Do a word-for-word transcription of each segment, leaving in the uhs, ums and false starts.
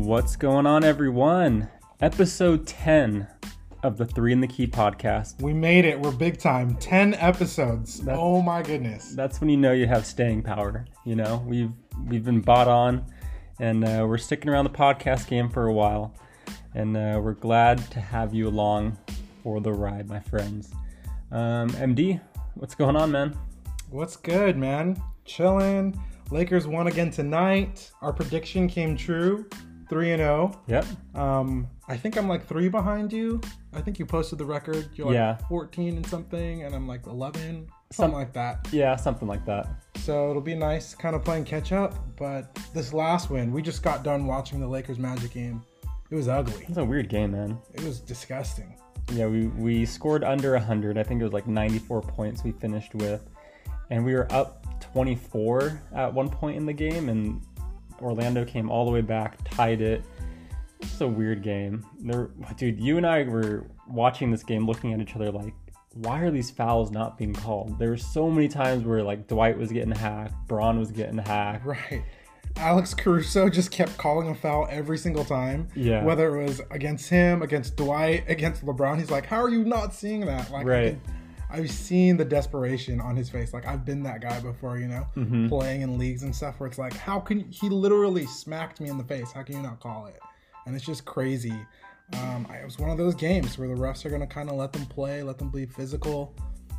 What's going on, everyone? Episode ten of the Three in the Key podcast. We made it. We're big time. ten episodes. That's, oh my goodness. That's when you know you have staying power. You know, we've we've been bought on, and uh, we're sticking around the podcast game for a while, and uh, we're glad to have you along for the ride, my friends. Um, M D, what's going on, man? What's good, man? Chilling. Lakers won again tonight. Our prediction came true. three and oh. Yep. Um, I think I'm like three behind you. I think you posted the record. You're like yeah. fourteen and something, and I'm like eleven. Something Some, like that. Yeah, something like that. So it'll be nice kind of playing catch up. But this last win, we just got done watching the Lakers Magic game. It was ugly. It's a weird game, man. It was disgusting. Yeah, we, we scored under one hundred. I think it was like ninety-four points we finished with. And we were up twenty-four at one point in the game, and Orlando came all the way back, tied it. It's a weird game. There, dude, you and I were watching this game looking at each other like, why are these fouls not being called? There were so many times where like Dwight was getting hacked, Braun was getting hacked. Right. Alex Caruso just kept calling a foul every single time. Yeah. Whether it was against him, against Dwight, against LeBron. He's like, how are you not seeing that? Like, right. I've seen the desperation on his face. Like, I've been that guy before, you know, mm-hmm. playing in leagues and stuff where it's like, how can he literally smacked me in the face? How can you not call it? And it's just crazy. Um, it was one of those games where the refs are going to kind of let them play, let them be physical.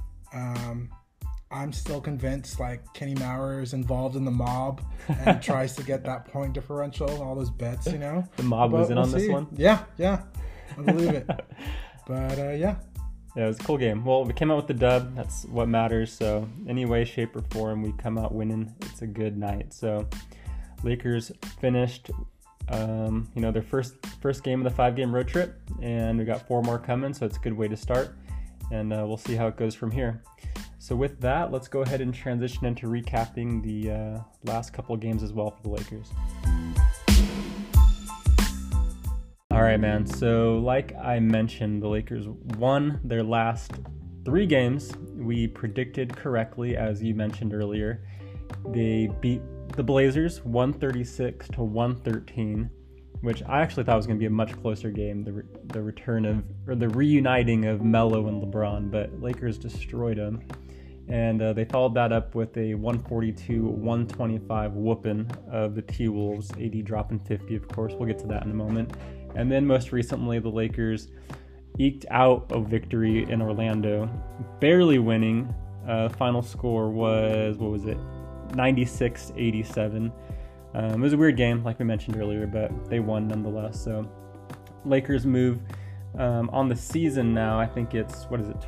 Um, I'm still convinced like Kenny Maurer is involved in the mob and tries to get that point differential and all those bets, you know. The mob but was in we'll on see. this one? Yeah, yeah. I believe it. But uh, yeah. Yeah, it was a cool game. Well, we came out with the dub. That's what matters. So any way, shape, or form, we come out winning. It's a good night. So Lakers finished, um, you know, their first first game of the five-game road trip, and we got four more coming. So it's a good way to start, and uh, we'll see how it goes from here. So with that, let's go ahead and transition into recapping the uh, last couple of games as well for the Lakers. All right, man. So like I mentioned, the Lakers won their last three games. We predicted correctly, as you mentioned earlier. They beat the Blazers one thirty-six to one thirteen, which I actually thought was going to be a much closer game. The re- the return of, or the reuniting of Melo and LeBron, but Lakers destroyed them. And uh, they followed that up with a one forty-two one twenty-five whooping of the T-Wolves, A D dropping fifty, of course. We'll get to that in a moment. And then most recently, the Lakers eked out a victory in Orlando, barely winning. Uh, final score was, what was it, ninety-six eighty-seven. Um, it was a weird game, like we mentioned earlier, but they won nonetheless. So Lakers move um, on the season now. I think it's, what is it,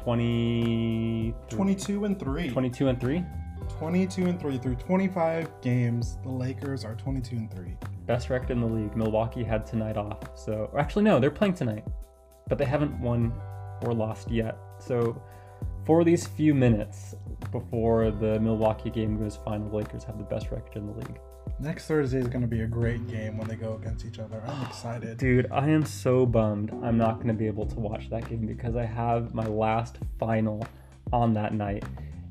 twenty twenty-two and three. twenty-two and three? twenty-two and three through twenty-five games. The Lakers are twenty-two and three. Best record in the league. Milwaukee had tonight off. So, or actually, no, they're playing tonight, but they haven't won or lost yet. So, for these few minutes before the Milwaukee game goes final, the Lakers have the best record in the league. Next Thursday is going to be a great game when they go against each other. I'm excited. Dude, I am so bummed I'm not going to be able to watch that game because I have my last final on that night.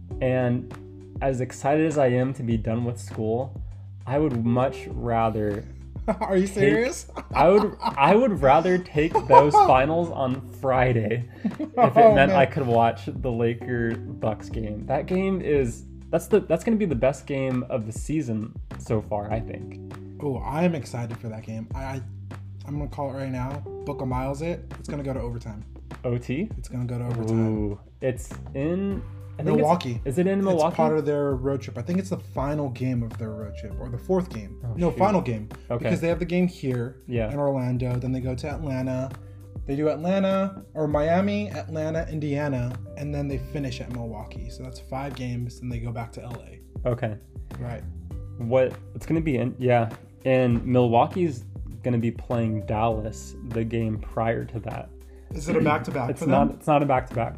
And as excited as I am to be done with school, I would much rather... Are you serious? Take, I would I would rather take those finals on Friday if it oh, meant man. I could watch the Lakers Bucks game. That game is that's the that's going to be the best game of the season so far, I think. Oh, I'm excited for that game. I, I I'm going to call it right now. Book a miles it. It's going to go to overtime. O T? It's going to go to overtime. Ooh, it's in I think Milwaukee. Is it in Milwaukee? It's part of their road trip. I think it's the final game of their road trip, or the fourth game. Oh, no, shoot. final game. Okay. Because they have the game here Yeah. in Orlando. Then they go to Atlanta. They do Atlanta, or Miami, Atlanta, Indiana, and then they finish at Milwaukee. So that's five games, and they go back to L A. Okay. Right. What it's going to be in, yeah. And Milwaukee's going to be playing Dallas the game prior to that. Is it a back-to-back It's for not them? it's not a back-to-back.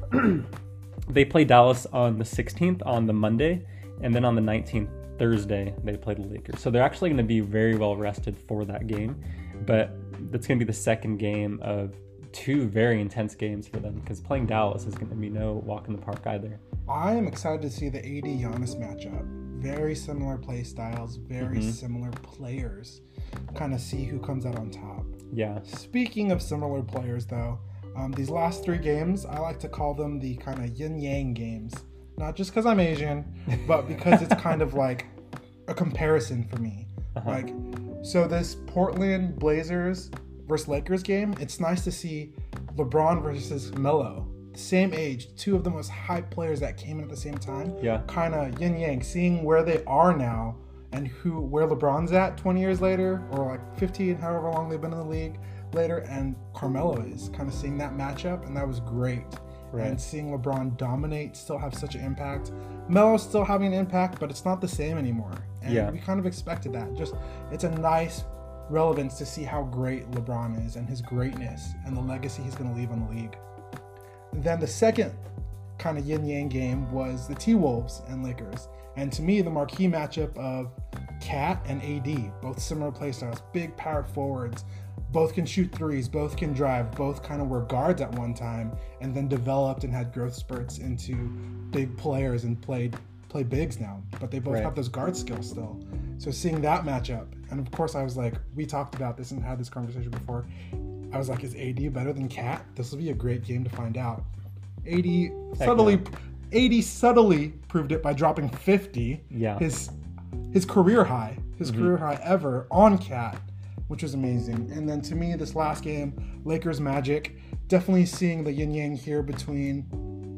They play Dallas on the sixteenth on the Monday, and then on the nineteenth Thursday they play the Lakers. So they're actually going to be very well rested for that game, but that's going to be the second game of two very intense games for them because playing Dallas is going to be no walk in the park either. I am excited to see the A D Giannis matchup. very similar play styles, very Mhm. similar players. Kind of see who comes out on top. Yeah. Speaking of similar players, though, um, these last three games, I like to call them the kind of yin-yang games. Not just because I'm Asian, but because it's kind of like a comparison for me. Uh-huh. Like, so this Portland Blazers versus Lakers game, it's nice to see LeBron versus Melo. Same age, two of the most hyped players that came in at the same time. Yeah. Kind of yin-yang, seeing where they are now and who where LeBron's at twenty years later, or like fifteen, however long they've been in the league later, and Carmelo is. Kind of seeing that matchup, and that was great. Right. And seeing LeBron dominate, still have such an impact. Melo's still having an impact, but it's not the same anymore. And Yeah. we kind of expected that. Just, it's a nice relevance to see how great LeBron is and his greatness and the legacy he's going to leave on the league. Then the second kind of yin-yang game was the T-Wolves and Lakers. And to me, the marquee matchup of Cat and A D, both similar play styles, big power forwards, both can shoot threes, both can drive, both kind of were guards at one time, and then developed and had growth spurts into big players and played play bigs now. But they both Right. have those guard skills still. So seeing that matchup, and of course I was like, we talked about this and had this conversation before. I was like, is A D better than Cat? This will be a great game to find out. A D subtly, no. A D subtly proved it by dropping fifty. Yeah. His his career high, his Mm-hmm. career high ever on Cat, which was amazing. And then to me, this last game, Lakers Magic, definitely seeing the yin yang here between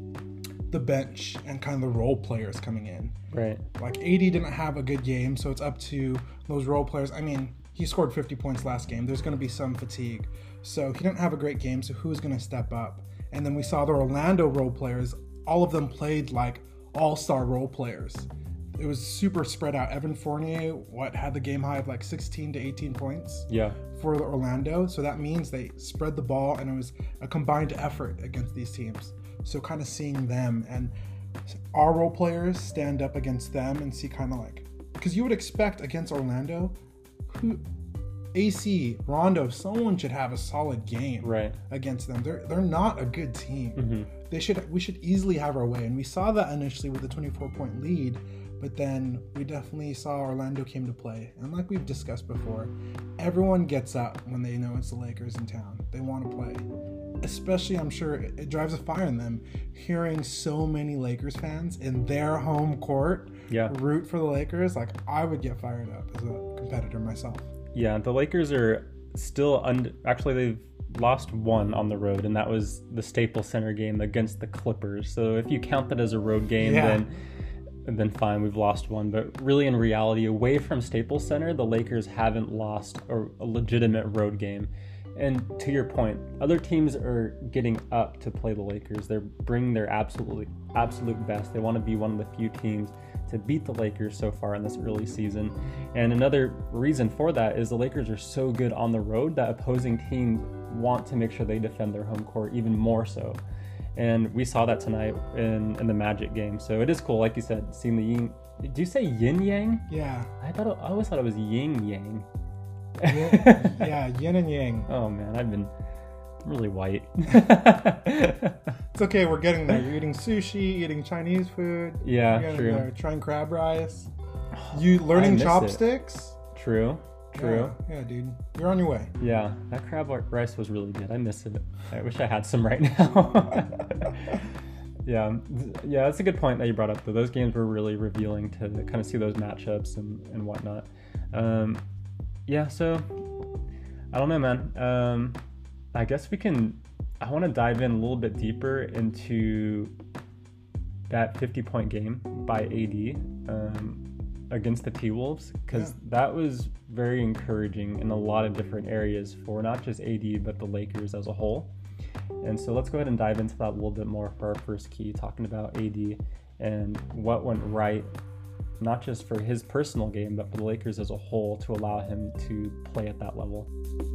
the bench and kind of the role players coming in. Right. Like A D didn't have a good game, so it's up to those role players. I mean, he scored fifty points last game. There's going to be some fatigue. So he didn't have a great game, so who's going to step up? And then we saw the Orlando role players. All of them played like all-star role players. It was super spread out. Evan Fournier, what, had the game high of like sixteen to eighteen points Yeah. for the Orlando. So that means they spread the ball, and it was a combined effort against these teams. So kind of seeing them and our role players stand up against them and see kind of like, because you would expect against Orlando, who A C, Rondo, someone should have a solid game Right. against them. They're they're not a good team. Mhm. They should we should easily have our way, and we saw that initially with the twenty-four point lead, but then we definitely saw Orlando came to play. And like we've discussed before, everyone gets up when they know it's the Lakers in town. They want to play. Especially, I'm sure it, it drives a fire in them hearing so many Lakers fans in their home court Yeah. root for the Lakers. Like, I would get fired up as a competitor myself. Yeah, the Lakers are still un- actually they've lost one on the road, and that was the Staples Center game against the Clippers. So if you count that as a road game, Yeah. then then fine, we've lost one. But really, in reality, away from Staples Center, the Lakers haven't lost a, a legitimate road game. And to your point, other teams are getting up to play the Lakers. They're bringing their absolutely absolute best. They want to be one of the few teams to beat the Lakers so far in this early season. And another reason for that is the Lakers are so good on the road that opposing teams want to make sure they defend their home court even more so. And we saw that tonight in, in the Magic game. So it is cool, like you said, seeing the yin. Did you say yin yang? Yeah. I thought it, I always thought it was yin yang. Yeah, yeah, yin and yang. Oh man, I've been really white. It's okay, we're getting there. You're eating sushi, eating Chinese food. Yeah, You're getting true. there. Trying crab rice. You learning miss it. chopsticks? True, true. Yeah, yeah, dude. You're on your way. Yeah, that crab rice was really good. I miss it. I wish I had some right now. yeah, yeah, that's a good point that you brought up, though. Those games were really revealing to kind of see those matchups and, and whatnot. Um, yeah, so, I don't know, man. Um, I guess we can, I want to dive in a little bit deeper into that fifty-point game by A D um, against the T-Wolves, because Yeah. that was very encouraging in a lot of different areas for not just A D, but the Lakers as a whole. And so let's go ahead and dive into that a little bit more for our first key, talking about A D and what went right, not just for his personal game, but for the Lakers as a whole to allow him to play at that level.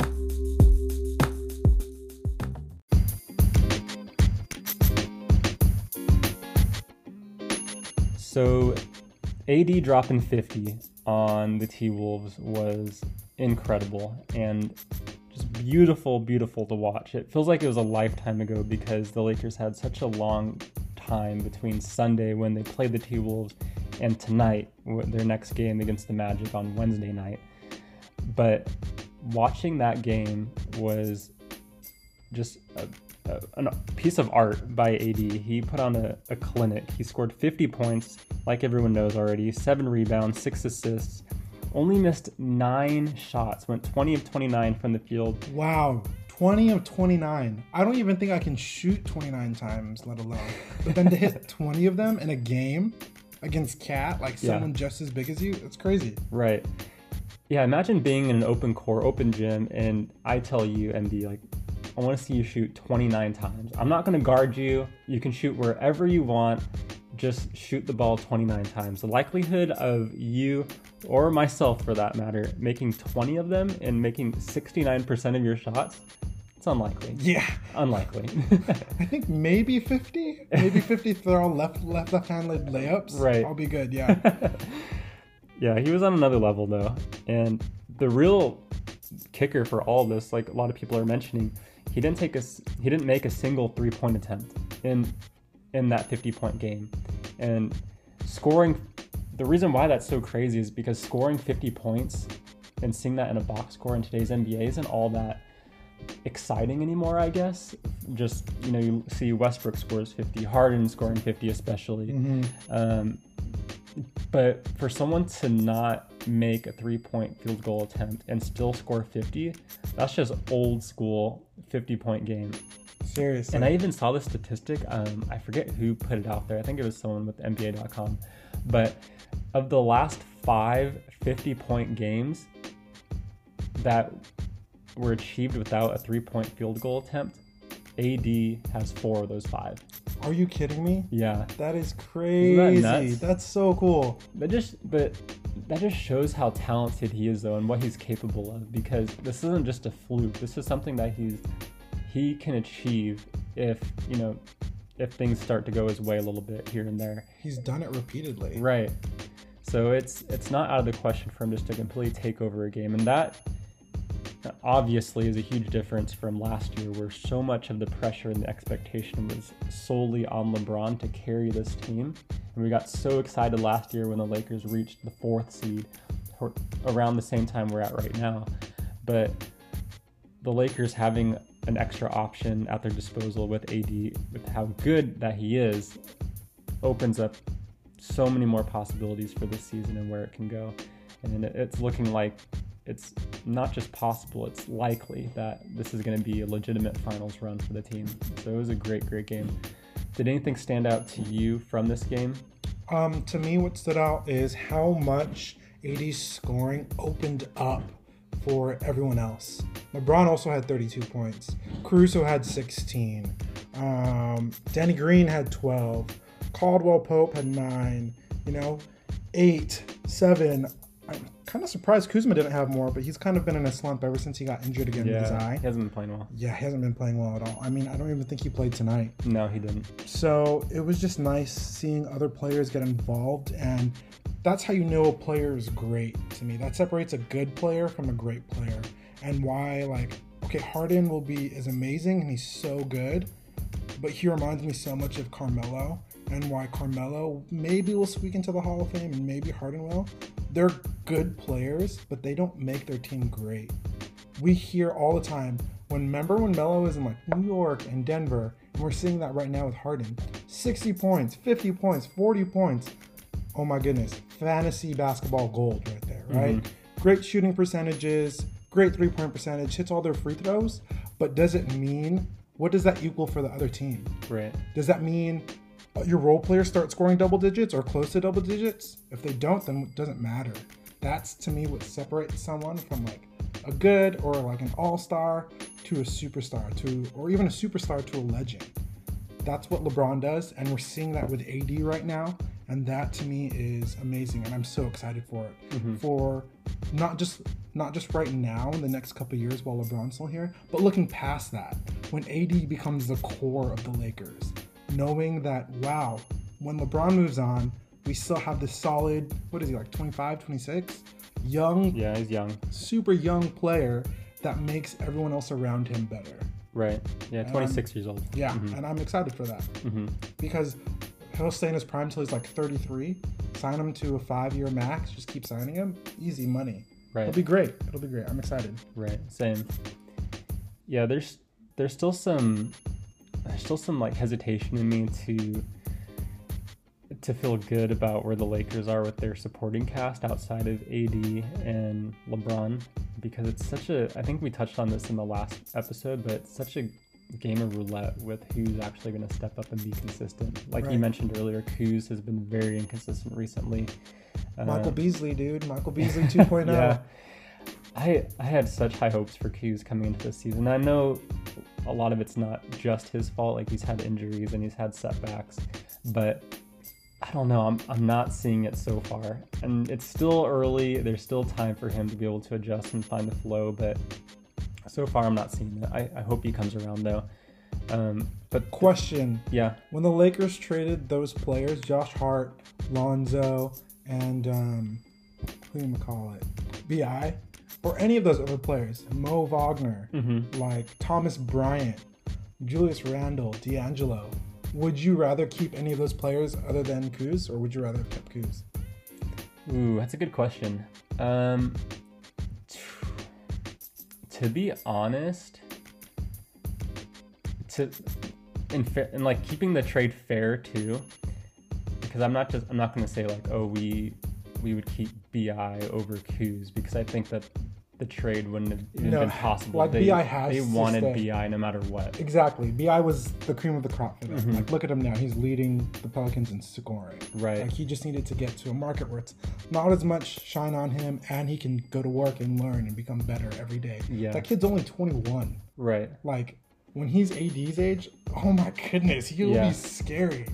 So A D dropping fifty on the T-Wolves was incredible and just beautiful, beautiful to watch. It feels like it was a lifetime ago because the Lakers had such a long time between Sunday when they played the T-Wolves and tonight, their next game against the Magic on Wednesday night. But watching that game was just a, a, a piece of art by A D. He put on a, a clinic. He scored fifty points, like everyone knows already, seven rebounds, six assists, only missed nine shots, went twenty of twenty-nine from the field. Wow, twenty of twenty-nine. I don't even think I can shoot twenty-nine times, let alone. But then to hit twenty of them in a game against Cat, like someone yeah. just as big as you, it's crazy. Right. Yeah, imagine being in an open court, open gym, and I tell you, M D, like, I want to see you shoot twenty-nine times. I'm not going to guard you. You can shoot wherever you want. Just shoot the ball twenty-nine times. The likelihood of you, or myself for that matter, making twenty of them and making sixty-nine percent of your shots, it's unlikely. Yeah. Unlikely. I think maybe fifty. Maybe fifty throw left left left-handed layups. Right. I'll be good, yeah. Yeah, he was on another level though. And the real kicker for all this, like a lot of people are mentioning, he didn't take a he didn't make a single three-point attempt in in that fifty-point game. And scoring, the reason why that's so crazy is because scoring fifty points and seeing that in a box score in today's N B A isn't all that exciting anymore, I guess. Just, you know, you see Westbrook scores fifty, Harden scoring fifty especially. Mm-hmm. Um, but for someone to not make a three-point field goal attempt and still score fifty, that's just old school fifty-point game. Seriously. And I even saw this statistic. Um, I forget who put it out there. I think it was someone with N B A dot com. But of the last five fifty-point games that were achieved without a three-point field goal attempt, A D has four of those five. Are you kidding me? Yeah. That is crazy. Isn't that nuts? That's so cool. That just, but that just shows how talented he is, though, and what he's capable of. Because this isn't just a fluke. This is something that he's he can achieve if, you know, if things start to go his way a little bit here and there. He's done it repeatedly. Right. So it's it's not out of the question for him just to completely take over a game, and that obviously is a huge difference from last year, where so much of the pressure and the expectation was solely on LeBron to carry this team. And we got so excited last year when the Lakers reached the fourth seed, around the same time we're at right now. But the Lakers having an extra option at their disposal with A D, with how good that he is, opens up so many more possibilities for this season and where it can go. And it's looking like it's not just possible, it's likely that this is going to be a legitimate finals run for the team. So it was a great, great game. Did anything stand out to you from this game? Um, to me, what stood out is how much A D's scoring opened up for everyone else. LeBron also had thirty-two points. Caruso had sixteen. Um, Danny Green had twelve. Caldwell Pope had nine. You know, eight, seven. I'm kind of surprised Kuzma didn't have more, but he's kind of been in a slump ever since he got injured again yeah, with his eye. He hasn't been playing well. Yeah, he hasn't been playing well at all. I mean, I don't even think he played tonight. No, he didn't. So it was just nice seeing other players get involved, and that's how you know a player is great to me. That separates a good player from a great player. And why, like, okay, Harden will be is amazing and he's so good, but he reminds me so much of Carmelo, and why Carmelo maybe will squeak into the Hall of Fame and maybe Harden will. They're good players, but they don't make their team great. We hear all the time, when remember when Melo was in like New York and Denver, and we're seeing that right now with Harden. sixty points, fifty points, forty points. Oh my goodness, fantasy basketball gold right there, right? Mm-hmm. Great shooting percentages, great three-point percentage, hits all their free throws, but does it mean, what does that equal for the other team? Right. Does that mean your role players start scoring double digits or close to double digits? If they don't, then it doesn't matter. That's, to me, what separates someone from like a good or like an all-star to a superstar, to or even a superstar to a legend. That's what LeBron does, and we're seeing that with A D right now, and that to me is amazing, and I'm so excited for it. Mm-hmm. For not just not just right now in the next couple of years while LeBron's still here, but looking past that, when A D becomes the core of the Lakers, knowing that, wow, when LeBron moves on, we still have this solid, what is he, like twenty-five, twenty-six? Young, yeah, he's young, super young player that makes everyone else around him better. Right. Yeah, twenty-six years old. Yeah, mm-hmm. and I'm excited for that. Mm-hmm. Because he'll stay in his prime until he's like thirty-three. sign him to a five-year max. Just keep signing him. Easy money. Right. It'll be great. It'll be great. I'm excited. Right. Same. Yeah. There's there's still some there's still some like hesitation in me to to feel good about where the Lakers are with their supporting cast outside of A D and LeBron, because it's such a, I think we touched on this in the last episode, but it's such a game of roulette with who's actually going to step up and be consistent. Like Right. you mentioned earlier, Kuz has been very inconsistent recently. Michael Um, Beasley, dude. Michael Beasley two point oh. yeah. I I had such high hopes for Kuz coming into this season. I know a lot of it's not just his fault. Like he's had injuries and he's had setbacks, but I don't know. I'm I'm not seeing it so far, and it's still early. There's still time for him to be able to adjust and find the flow, but so far I'm not seeing it. I, I hope he comes around though. Um, but Question. yeah, When the Lakers traded those players, Josh Hart, Lonzo, and um, who do you call it? B I, or any of those other players, Mo Wagner, mm-hmm. like Thomas Bryant, Julius Randle, D'Angelo, would you rather keep any of those players other than Kuz, or would you rather have kept Kuz? Ooh, that's a good question. Um, to be honest, to in fa- and like keeping the trade fair too, because I'm not just I'm not going to say like, oh, we we would keep B I over Kuz, because I think that the trade wouldn't have even No, been possible. like, they, B I has they to wanted stay. B I no matter what. Exactly. B I was the cream of the crop for them. Mhm. Like, look at him now. He's leading the Pelicans in scoring. Right. Like, he just needed to get to a market where it's not as much shine on him, and he can go to work and learn and become better every day. Yeah. That kid's only twenty-one. Right. Like, when he's A D's age, oh my goodness, he'll Yeah. be scary.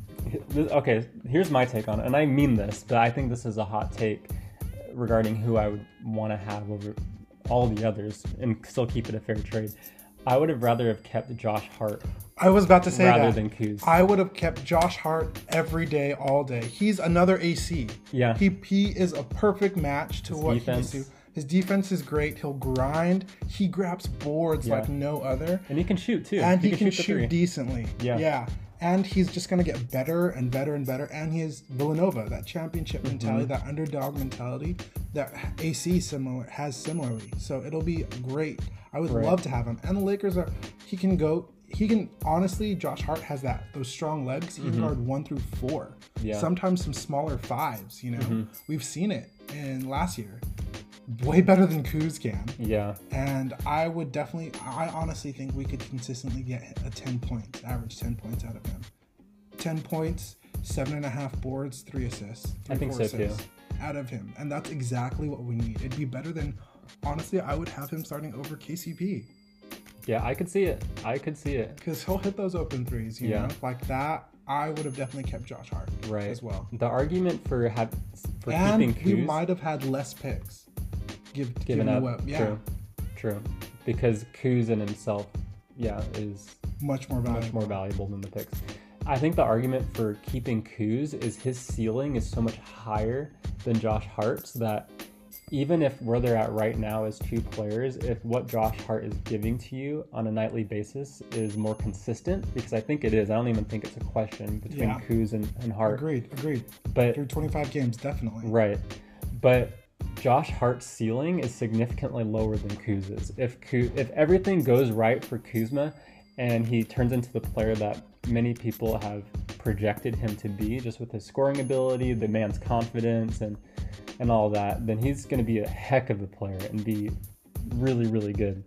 Okay, here's my take on it, and I mean this, but I think this is a hot take regarding who I would want to have over all the others and still keep it a fair trade. I would have rather have kept Josh Hart I was about to say rather that. than Kuz. I would have kept Josh Hart every day, all day. He's another A C. Yeah. He he is a perfect match to His what defense. he needs to. His defense is great. He'll grind. He grabs boards Yeah. like no other. And he can shoot too. And he, can, the shoot three. decently. Yeah. Yeah. And he's just going to get better and better and better. And he has Villanova, that championship Mm-hmm. mentality, that underdog mentality that A C similar has similarly. So it'll be great. I would Right. love to have him. And the Lakers are, he can go, he can, honestly, Josh Hart has that, those strong legs. He can guard one through four. Yeah. Sometimes some smaller fives, you know. Mhm. We've seen it in last year. Way better than Kuz can. Yeah. And I would definitely, I honestly think we could consistently get a ten points, average ten points out of him. ten points, seven and a half boards, three assists. Three, I think four so, too. assists out of him. And that's exactly what we need. It'd be better than, honestly, I would have him starting over K C P. Yeah, I could see it. I could see it. Because he'll hit those open threes, you Yeah. know? Like that, I would have definitely kept Josh Hart Right. as well. The argument for have, for And keeping we Kuz might have had less picks. Give, given given up. away. Yeah. True. True. Because Kuz in himself, yeah, is Much more valuable. much more valuable than the picks. I think the argument for keeping Kuz is his ceiling is so much higher than Josh Hart's that even if where they're at right now is two players, if what Josh Hart is giving to you on a nightly basis is more consistent, because I think it is. I don't even think it's a question between Yeah. Kuz and, and Hart. Agreed, agreed. But Through twenty-five games, definitely. right. But Josh Hart's ceiling is significantly lower than Kuz's. If Kuz, if everything goes right for Kuzma and he turns into the player that many people have projected him to be, just with his scoring ability, the man's confidence, and and all that, then he's going to be a heck of a player and be really, really good.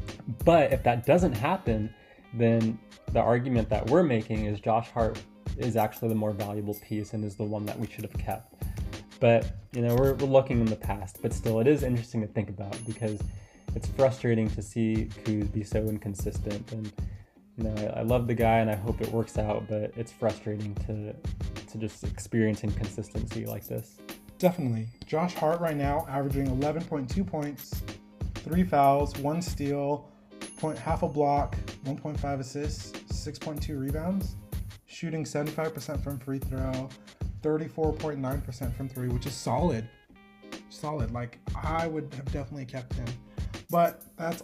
But if that doesn't happen, then the argument that we're making is Josh Hart is actually the more valuable piece and is the one that we should have kept. But, you know, we're, we're looking in the past, but still it is interesting to think about because it's frustrating to see Kuz be so inconsistent. And, you know, I, I love the guy and I hope it works out, but it's frustrating to to just experience inconsistency like this. Definitely. Josh Hart right now averaging eleven point two points, three fouls, one steal, point half a block, one point five assists, six point two rebounds, shooting seventy-five percent from free throw, thirty-four point nine percent from three, which is solid. Solid. Like, I would have definitely kept him. But that's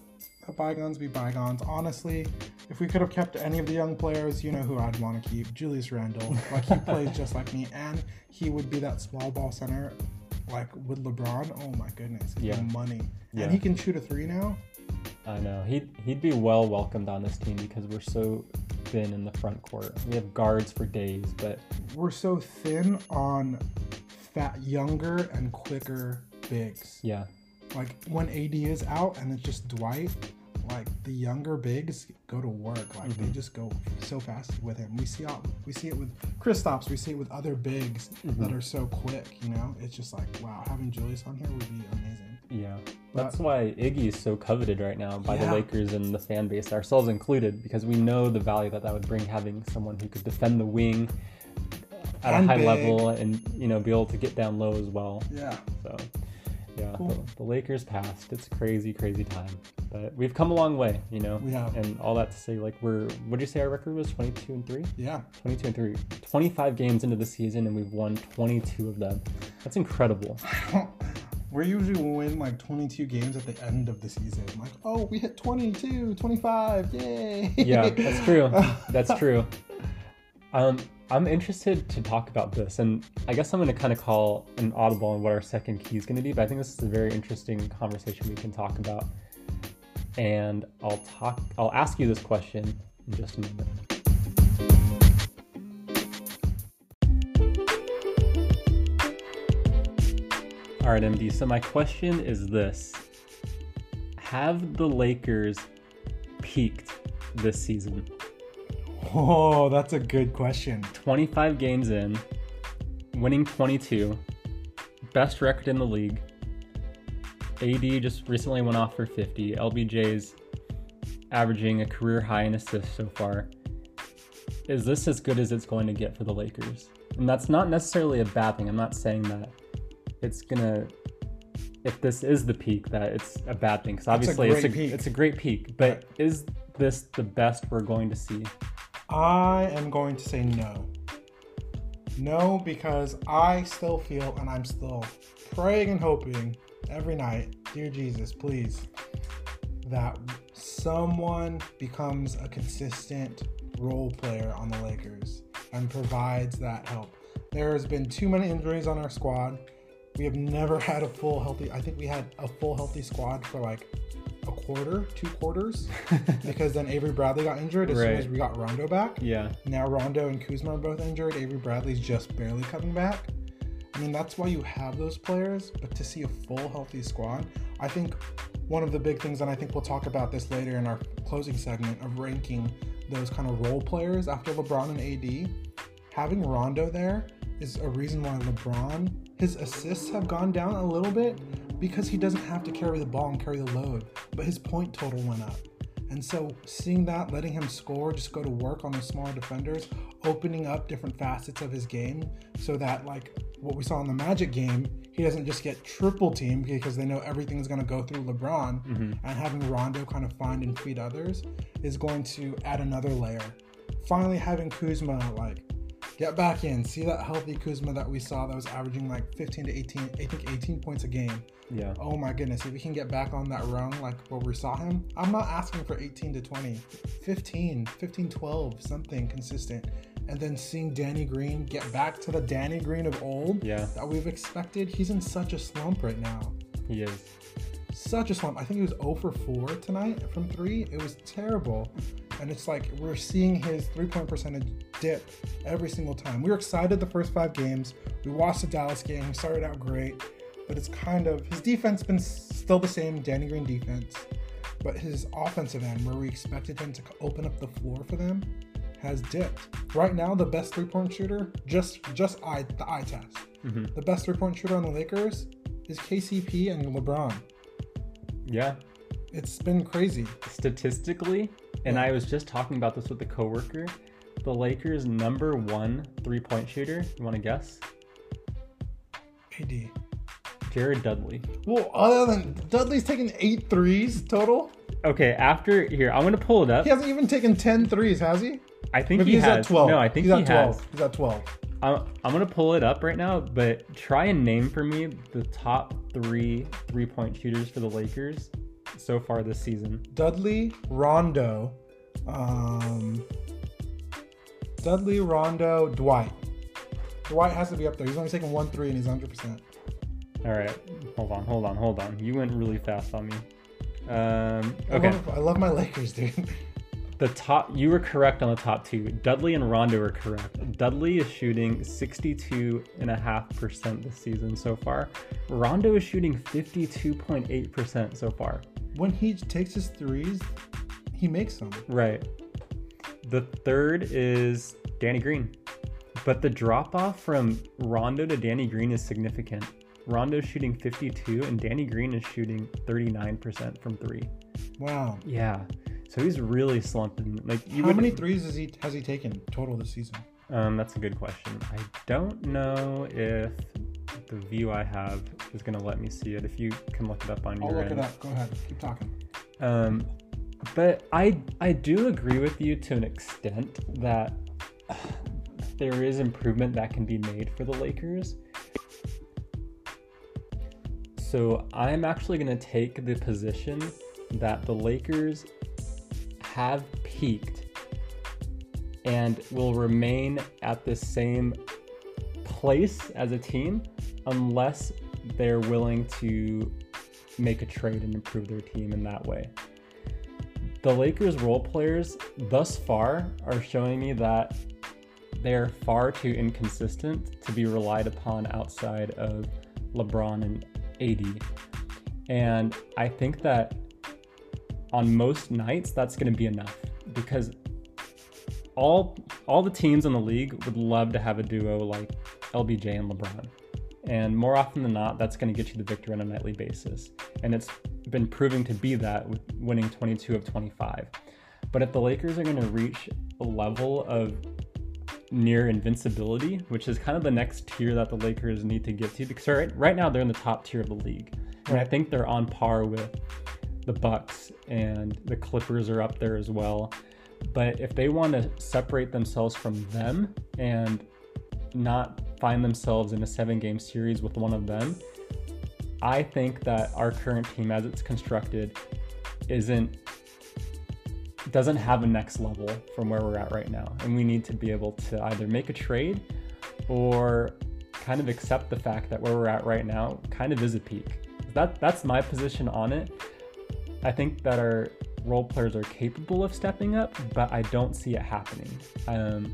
let bygones be bygones. Honestly, if we could have kept any of the young players, you know who I'd want to keep. Julius Randle. Like, he plays just like me, and he would be that small ball center, like, with LeBron. Oh, my goodness. He's Yeah. money. Yeah. And he can shoot a three now. I know. He'd, he'd be well welcomed on this team because we're so thin in the front court. We have guards for days, but... We're so thin on fat, younger and quicker bigs. Yeah. Like, when A D is out and it's just Dwight, like, the younger bigs go to work. Like, mm-hmm. they just go so fast with him. We see all, we see it with Kristaps. We see it with other bigs mm-hmm. that are so quick, you know? It's just like, wow, having Julius on here would be amazing. Yeah. That's but, why Iggy is so coveted right now by yeah. the Lakers and the fan base, ourselves included, because we know the value that that would bring, having someone who could defend the wing at and a high big. level and, you know, be able to get down low as well. Yeah. So... Yeah, cool. the, the Lakers passed. It's crazy, crazy time. But we've come a long way, you know? We have. And all that to say, like, we're, what did you say our record was? twenty-two and three? Yeah. twenty-two and three. twenty-five games into the season, and we've won twenty-two of them. That's incredible. We usually win, like, twenty-two games at the end of the season. Like, oh, we hit twenty-two, twenty-five, yay! Yeah, that's true. That's true. Um, I'm interested to talk about this, and I guess I'm going to kind of call an audible on what our second key is going to be, but I think this is a very interesting conversation we can talk about. And I'll talk, I'll ask you this question in just a moment. All right, M D, so my question is this. Have the Lakers peaked this season? Oh, that's a good question. twenty-five games in, winning twenty-two, best record in the league. A D just recently went off for fifty. L B J's averaging a career high in assists so far. Is this as good as it's going to get for the Lakers? And that's not necessarily a bad thing. I'm not saying that it's gonna, if this is the peak, that it's a bad thing. Because obviously it's a, it's, a, it's a great peak. But yeah. Is this the best we're going to see? I am going to say no. No, because I still feel, and I'm still praying and hoping every night, dear Jesus, please, that someone becomes a consistent role player on the Lakers and provides that help. There has been too many injuries on our squad. We have never had a full healthy, I think we had a full healthy squad for like a quarter, two quarters, because then Avery Bradley got injured as right. soon as we got Rondo back. Yeah. Now Rondo and Kuzma are both injured. Avery Bradley's just barely coming back. I mean, that's why you have those players, but to see a full healthy squad, I think one of the big things, and I think we'll talk about this later in our closing segment of ranking those kind of role players after LeBron and A D, having Rondo there is a reason why LeBron, his assists have gone down a little bit, because he doesn't have to carry the ball and carry the load, but his point total went up. And so seeing that, letting him score, just go to work on the smaller defenders, opening up different facets of his game so that, like what we saw in the Magic game, he doesn't just get triple teamed because they know everything's going to go through LeBron, mm-hmm. and having Rondo kind of find and feed others is going to add another layer. Finally having Kuzma, like, get back in, see that healthy Kuzma that we saw that was averaging like fifteen to eighteen, I think eighteen points a game. Yeah. Oh my goodness, if we can get back on that rung like where we saw him, I'm not asking for eighteen to twenty, fifteen, fifteen, twelve, something consistent. And then seeing Danny Green get back to the Danny Green of old yeah. that we've expected. He's in such a slump right now. He is. Such a slump. I think he was zero for four tonight from three. It was terrible. And it's like we're seeing his three-point percentage dip every single time. We were excited the first five games. We watched the Dallas game. He started out great. But it's kind of, his defense been still the same Danny Green defense. But his offensive end, where we expected him to open up the floor for them, has dipped. Right now, the best three-point shooter, just just eye, the eye test. Mm-hmm. The best three-point shooter on the Lakers is K C P and LeBron. Yeah. It's been crazy. Statistically, and yeah. I was just talking about this with a coworker, the Lakers' number one three-point shooter, you want to guess? A D. Jared Dudley. Well, other than Dudley's taken eight threes total. Okay, after, here, I'm going to pull it up. He hasn't even taken ten threes, has he? I think Maybe he he's has. at twelve. No, I think he's he at twelve. has. He's at twelve. I'm, I'm going to pull it up right now, but try and name for me the top three three-point shooters for the Lakers so far this season? Dudley, Rondo, um, Dudley, Rondo, Dwight. Dwight has to be up there. He's only taking one three and he's one hundred percent. All right, hold on, hold on, hold on. You went really fast on me. Um, I okay. love, I love my Lakers, dude. The top, you were correct on the top two. Dudley and Rondo are correct. Dudley is shooting sixty-two point five percent this season so far. Rondo is shooting fifty-two point eight percent so far. When he takes his threes, he makes them. Right. The third is Danny Green. But the drop off from Rondo to Danny Green is significant. Rondo's shooting fifty-two and Danny Green is shooting thirty-nine percent from three. Wow. Yeah. So he's really slumping. Like, you How would, many threes has he has he taken total this season? Um, that's a good question. I don't know if the view I have is going to let me see it. If you can look it up on I'll your look end. it up. Go ahead. Keep talking. Um, but I I do agree with you to an extent that uh, there is improvement that can be made for the Lakers. So I'm actually going to take the position that the Lakers have peaked and will remain at the same place as a team unless they're willing to make a trade and improve their team in that way. The Lakers role players thus far are showing me that they're far too inconsistent to be relied upon outside of LeBron and A D. And I think that on most nights that's going to be enough, because all all the teams in the league would love to have a duo like L B J and LeBron. And more often than not, that's going to get you the victory on a nightly basis. And it's been proving to be that with winning twenty-two of twenty-five. But if the Lakers are going to reach a level of near invincibility, which is kind of the next tier that the Lakers need to get to, because right, right now they're in the top tier of the league. And I think they're on par with the Bucks, and the Clippers are up there as well. But if they want to separate themselves from them and not find themselves in a seven game series with one of them, I think that our current team as it's constructed isn't doesn't have a next level from where we're at right now. And we need to be able to either make a trade or kind of accept the fact that where we're at right now kind of is a peak. That that's my position on it. I think that our role players are capable of stepping up, but I don't see it happening. Um,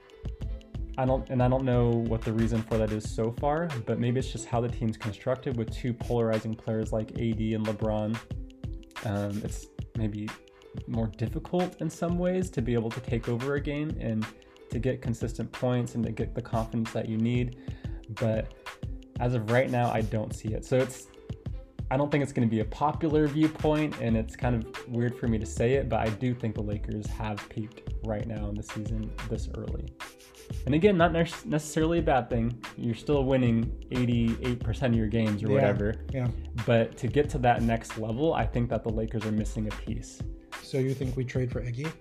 I don't, and I don't know what the reason for that is so far, but maybe it's just how the team's constructed with two polarizing players like A D and LeBron. Um, it's maybe more difficult in some ways to be able to take over a game and to get consistent points and to get the confidence that you need. But as of right now, I don't see it. So it's, I don't think it's going to be a popular viewpoint, and it's kind of weird for me to say it, but I do think the Lakers have peaked right now in the season this early. And again, not necessarily a bad thing. You're still winning eighty-eight percent of your games or Yeah, whatever. Yeah. But to get to that next level, I think that the Lakers are missing a piece. So you think we trade for Iggy?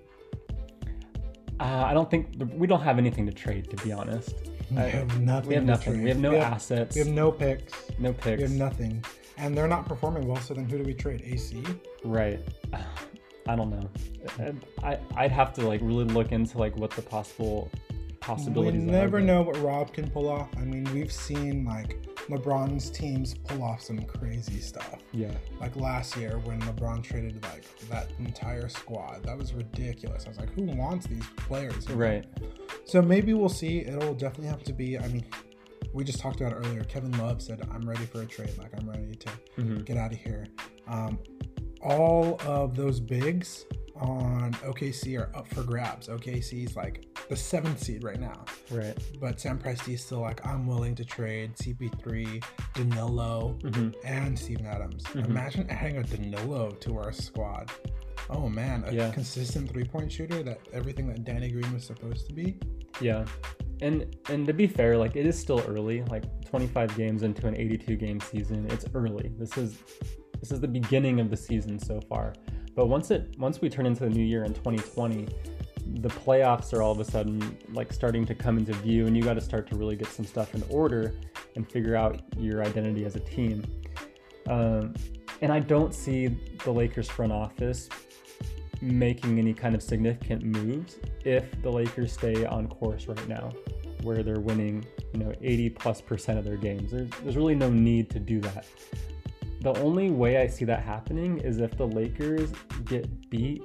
Uh, I don't think, we don't have anything to trade, to be honest. We I- have nothing. We have to nothing. trade. We have no we have, assets, We have no picks. no picks. We have nothing. And they're not performing well, so then who do we trade? A C? Right. I don't know. I, I'd have to like really look into like what the possible We possibilities are. never but- know what Rob can pull off. I mean, we've seen like LeBron's teams pull off some crazy stuff. Yeah. Like last year when LeBron traded like that entire squad. That was ridiculous. I was like, who wants these players? you know? Right. So maybe we'll see. It'll definitely have to be, I mean, we just talked about it earlier. Kevin Love said, I'm ready for a trade. Like, I'm ready to Mhm. get out of here. Um, all of those bigs on O K C are up for grabs. O K C's like the seventh seed right now. Right. But Sam Presti is still like, I'm willing to trade C P three, Danilo, Mhm. and Steven Adams. Mhm. Imagine adding a Danilo to our squad. Oh man, a Yeah. consistent three-point shooter, that everything that Danny Green was supposed to be. Yeah. And and to be fair, like it is still early, like twenty-five games into an eighty-two game season. It's early. This is this is the beginning of the season so far. But once it once we turn into the new year in twenty twenty, the playoffs are all of a sudden like starting to come into view, and you got to start to really get some stuff in order and figure out your identity as a team. Um, And I don't see the Lakers front office making any kind of significant moves if the Lakers stay on course right now, where they're winning, you know, eighty plus percent of their games. There's, there's really no need to do that. The only way I see that happening is if the Lakers get beat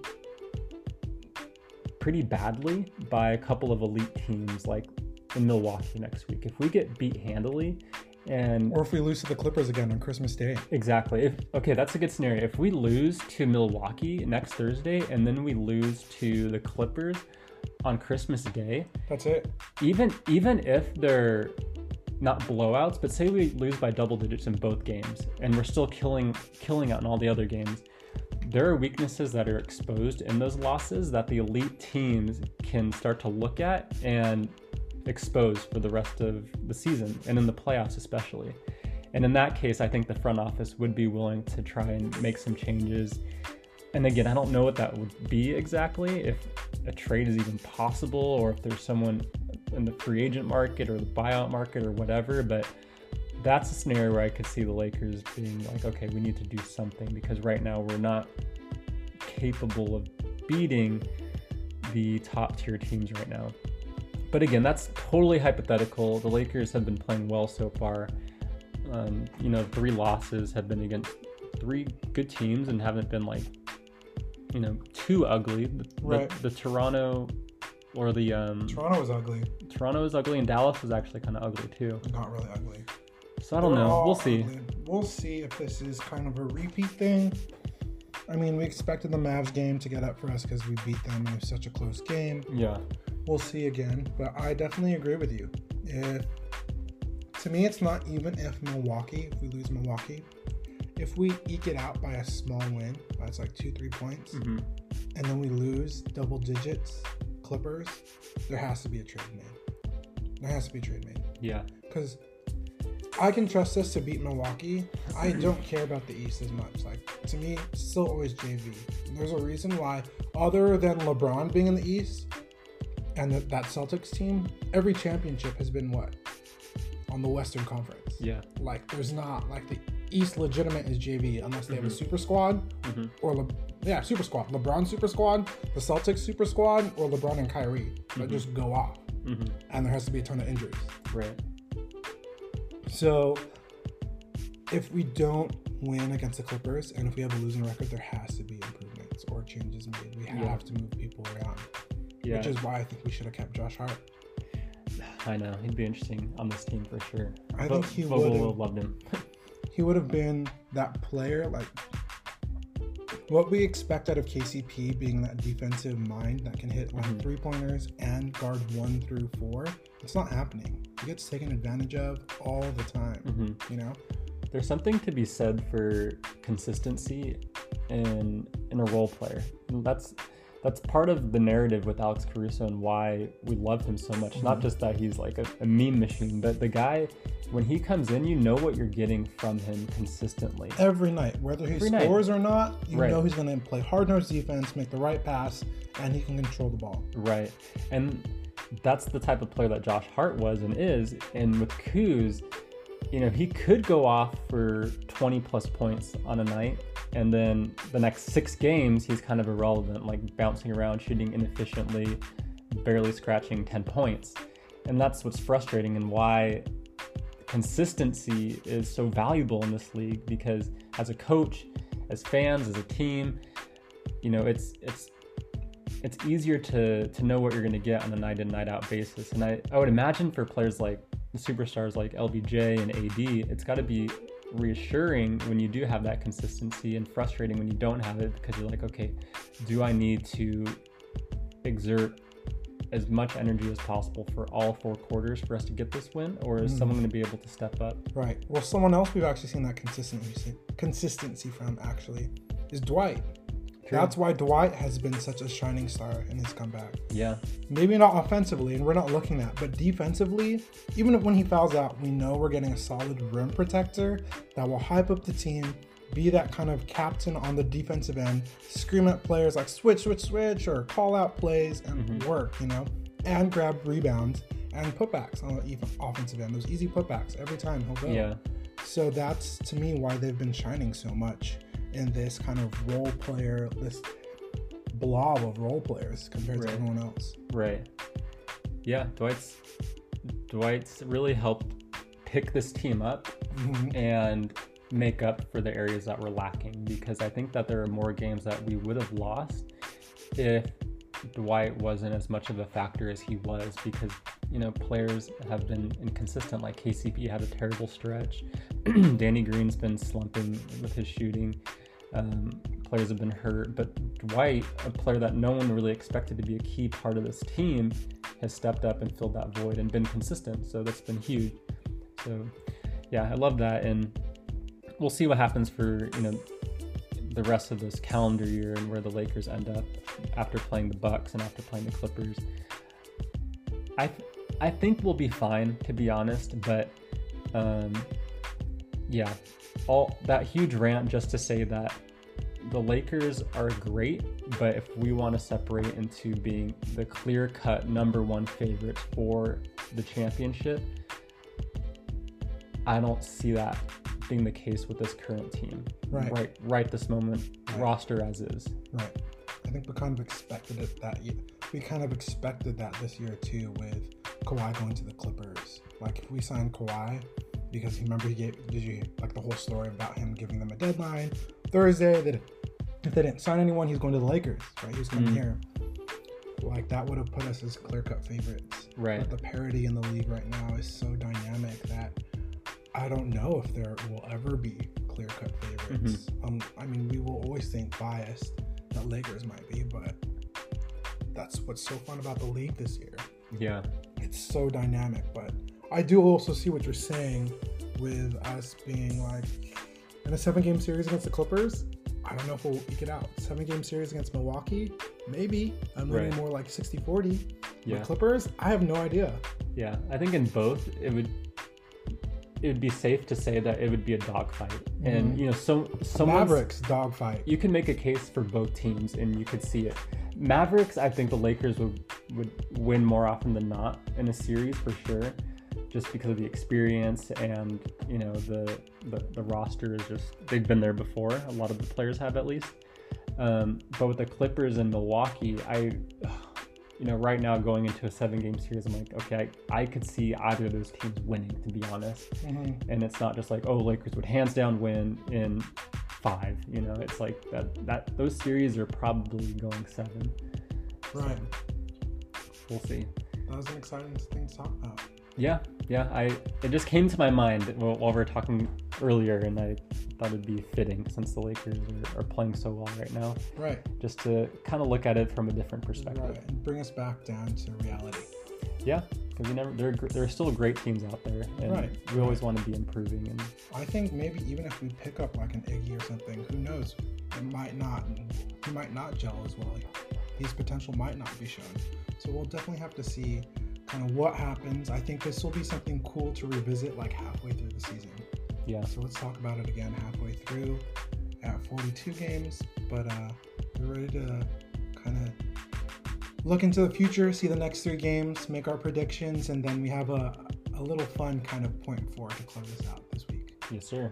pretty badly by a couple of elite teams like in Milwaukee next week. If we get beat handily, and or if we lose to the Clippers again on Christmas Day. Exactly. If okay, that's a good scenario. If we lose to Milwaukee next Thursday and then we lose to the Clippers on Christmas Day, that's it. Even even if they're not blowouts, but say we lose by double digits in both games and we're still killing killing out in all the other games, there are weaknesses that are exposed in those losses that the elite teams can start to look at and expose for the rest of the season and in the playoffs especially. And in that case, I think the front office would be willing to try and make some changes. And again, I don't know what that would be exactly, if a trade is even possible or if there's someone in the free agent market or the buyout market or whatever, but that's a scenario where I could see the Lakers being like, okay, we need to do something because right now we're not capable of beating the top tier teams right now. But again, that's totally hypothetical. The Lakers have been playing well so far. Um, you know, three losses have been against three good teams and haven't been like, you know, too ugly. The, right. the, the Toronto or the... Um, Toronto was ugly. Toronto was ugly and Dallas was actually kind of ugly too. Not really ugly. So I don't They're know. We'll see. Ugly. We'll see if this is kind of a repeat thing. I mean, we expected the Mavs game to get up for us because we beat them in such a close game. Yeah. We'll see again, but I definitely agree with you. If, to me, it's not even if Milwaukee, if we lose Milwaukee, if we eke it out by a small win, that's like two, three points, Mm-hmm. and then we lose double digits, Clippers, there has to be a trade made. There has to be a trade made. Yeah. Because I can trust us to beat Milwaukee. I don't care about the East as much. Like, to me, it's still always J V. There's a reason why, other than LeBron being in the East, and the, that Celtics team, every championship has been what? On the Western Conference. Yeah. Like, there's not, like, the East legitimate is J V unless they mm-hmm. have a super squad. Mm-hmm. Or, Le- yeah, super squad. LeBron super squad, the Celtics super squad, or LeBron and Kyrie that mm-hmm. just go off. Mm-hmm. And there has to be a ton of injuries. Right. So, if we don't win against the Clippers, and if we have a losing record, there has to be improvements or changes made. We have yeah. to move people around. Yeah. Which is why I think we should have kept Josh Hart. I know. He'd be interesting on this team for sure. I think he Vogel would have loved him. He would have been that player, like what we expect out of K C P, being that defensive mind that can hit like mm-hmm. three-pointers and guard one through four. It's not happening. He gets taken advantage of all the time, mm-hmm. you know? There's something to be said for consistency in in a role player. That's that's part of the narrative with Alex Caruso and why we love him so much. Mm-hmm. Not just that he's like a, a meme machine, but the guy, when he comes in, you know what you're getting from him consistently. Every night, whether he Every scores night. or not, you right. know he's going to play hard-nosed defense, make the right pass, and he can control the ball. Right. And that's the type of player that Josh Hart was and is. And with Kuz, you know, he could go off for twenty plus points on a night, and then the next six games, he's kind of irrelevant, like bouncing around, shooting inefficiently, barely scratching ten points. And that's what's frustrating and why consistency is so valuable in this league, because as a coach, as fans, as a team, you know, it's it's it's easier to to know what you're going to get on a night in, night out basis. And I, I would imagine for players like the superstars like L B J and A D, it's got to be reassuring when you do have that consistency and frustrating when you don't have it, because you're like, okay, do I need to exert as much energy as possible for all four quarters for us to get this win, or is mm. someone going to be able to step up? Right. Well, someone else we've actually seen that consistency consistency from actually is Dwight. True. That's why Dwight has been such a shining star in his comeback. Yeah. Maybe not offensively, and we're not looking at, but defensively, even when he fouls out, we know we're getting a solid rim protector that will hype up the team, be that kind of captain on the defensive end, scream at players like switch, switch, switch, or call out plays and mm-hmm. work, you know, and grab rebounds and putbacks on the offensive end. Those easy putbacks every time he'll go. Yeah. So that's, to me, why they've been shining so much in this kind of role player, this blob of role players compared right. to everyone else. Right. Yeah, Dwight's Dwight's really helped pick this team up mm-hmm. and make up for the areas that were lacking, because I think that there are more games that we would have lost if Dwight wasn't as much of a factor as he was, because, you know, players have been inconsistent. Like K C P had a terrible stretch. Danny Green's been slumping with his shooting. Um, players have been hurt, but Dwight, a player that no one really expected to be a key part of this team, has stepped up and filled that void and been consistent. So that's been huge. So yeah, I love that. And we'll see what happens for, you know, the rest of this calendar year and where the Lakers end up after playing the Bucks and after playing the Clippers. I th- I think we'll be fine, to be honest, but um, yeah, all that huge rant just to say that the Lakers are great, but if we want to separate into being the clear-cut number one favorites for the championship, I don't see that being the case with this current team. Right. Right, right this moment, right. roster as is. Right. I think we kind of expected it that year. We kind of expected that this year too, with Kawhi going to the Clippers. Like, if we signed Kawhi, because remember he gave, did you like the whole story about him giving them a deadline Thursday that if they didn't sign anyone, he's going to the Lakers, right? He was coming mm. here. Like, that would have put us as clear-cut favorites. Right. But the parity in the league right now is so dynamic that I don't know if there will ever be clear-cut favorites. Mm-hmm. Um, I mean, we will always think biased that Lakers might be, but that's what's so fun about the league this year. Yeah. It's so dynamic, but I do also see what you're saying with us being like, in a seven-game series against the Clippers, I don't know if we'll eke it out. Seven-game series against Milwaukee, maybe. I'm leaning right. more like sixty forty. Yeah. With Clippers, I have no idea. Yeah, I think in both, it would it would be safe to say that it would be a dogfight. Mm-hmm. And, you know, so Mavericks dogfight. You can make a case for both teams, and you could see it. Mavericks, I think the Lakers would, would win more often than not in a series for sure, just because of the experience and, you know, the, the, the roster is just, they've been there before. A lot of the players have, at least. Um, but with the Clippers and Milwaukee, I, you know, right now going into a seven-game series, I'm like, okay, I, I could see either of those teams winning, to be honest. Mm-hmm. And it's not just like, oh, Lakers would hands down win in five. You know, it's like that. That those series are probably going seven. Right. So we'll see. That was an exciting thing to talk about. Yeah, yeah. I it just came to my mind while, while we were talking earlier, and I thought it'd be fitting since the Lakers are, are playing so well right now. Right. Just to kind of look at it from a different perspective. Right. And bring us back down to reality. Yeah, because we never there there are still great teams out there, and right. we always want to be improving. And I think maybe even if we pick up like an Iggy or something, who knows? It might not. He might not gel as well. His potential might not be shown. So we'll definitely have to see kind of what happens. I think this will be something cool to revisit like halfway through the season. Yeah. So let's talk about it again halfway through at forty-two games. But uh, we're ready to kind of look into the future, see the next three games, make our predictions, and then we have a, a little fun kind of point four to close this out this week. Yes, sir.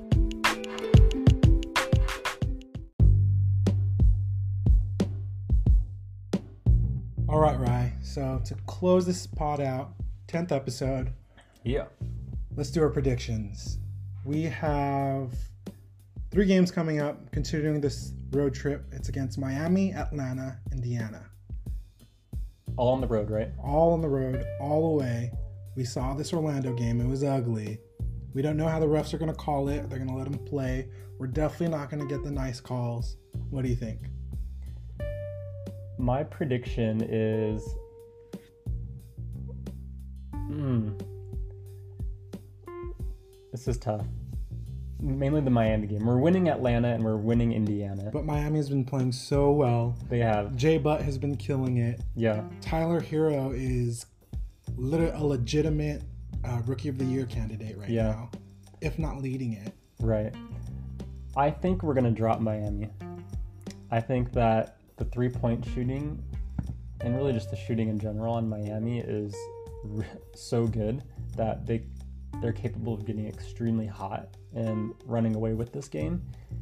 All right, Rye. So to close this pod out, tenth episode. Yeah. Let's do our predictions. We have three games coming up, considering this road trip. It's against Miami, Atlanta, Indiana. All on the road, right? All on the road, all the way. We saw this Orlando game. It was ugly. We don't know how the refs are going to call it. They're going to let them play. We're definitely not going to get the nice calls. What do you think? My prediction is... Hmm... This is tough. Mainly the Miami game. We're winning Atlanta and we're winning Indiana. But Miami's been playing so well. They have. Jay Butt has been killing it. Yeah. Tyler Hero is lit- a legitimate uh, Rookie of the Year candidate right yeah. now, if not leading it. Right. I think we're going to drop Miami. I think that the three-point shooting, and really just the shooting in general on Miami, is r- so good that they they're capable of getting extremely hot and running away with this game,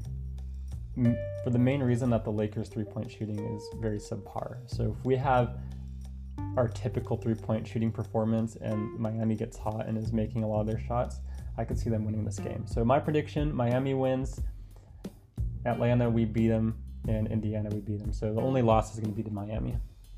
for the main reason that the Lakers three-point shooting is very subpar. So if we have our typical three-point shooting performance and Miami gets hot and is making a lot of their shots, I could see them winning this game. So my prediction, Miami wins, Atlanta, we beat them, and Indiana, we beat them. So the only loss is going to be to Miami.